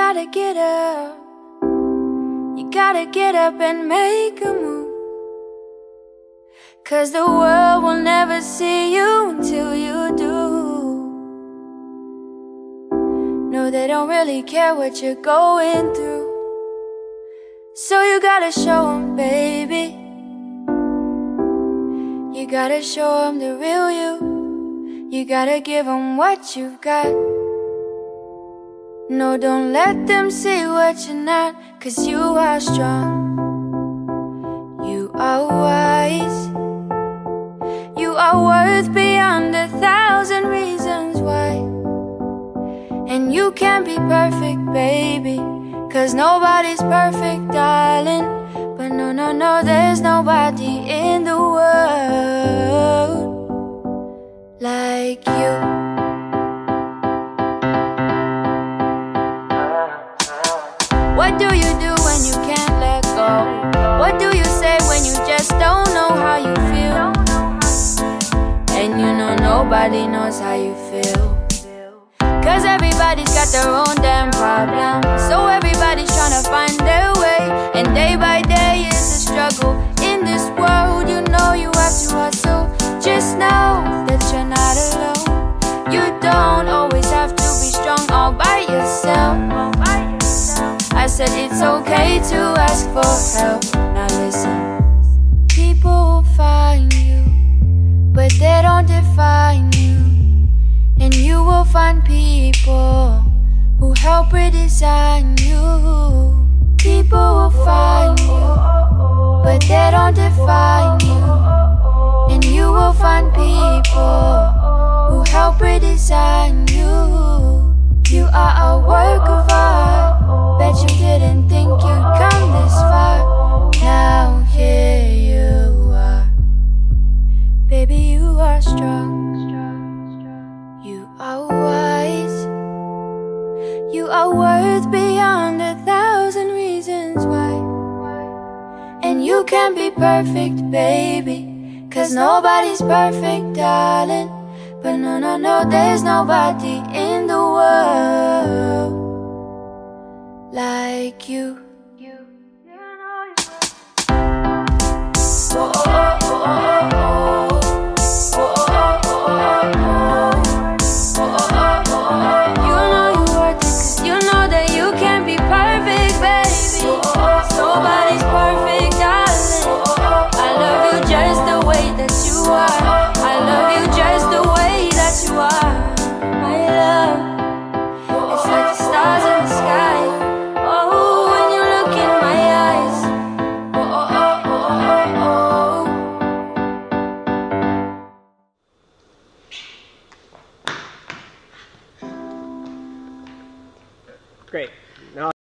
gotta get up. You gotta get up and make a move, 'cause the world will never see you until you do. No, they don't really care what you're going through, so you gotta show them, baby. You gotta show them the real you. You gotta give them what you've got. No, don't let them see what you're not, 'cause you are strong. You are wise. You are worth beyond 1,000 reasons why. And you can't be perfect, baby, 'cause nobody's perfect, darling. But no, no, no, there's nobody in the world like you. What do you do when you can't let go? What do you say when you just don't know how you feel? And you know nobody knows how you feel, 'cause everybody's got their own damn problem. So everybody's trying to find their way, and day by day is a struggle. In this world, you know you have to hustle. Just know that you're not alone. You don't always have to be strong all by yourself. I said it's okay to ask for help. Now listen, people will find you, but they don't define you. And you will find people who help redesign you. People will find you, but they don't define you. And you will find people who help redesign you. You are a work of art. Bet you didn't think you'd come this far. Now here you are. Baby, you are strong. You are wise. You are worth beyond 1,000 reasons why. And you can't be perfect, baby, 'cause nobody's perfect, darling. But no, no, no, there's nobody in the world like you. Oh, oh, oh, oh, oh, oh. Great. Now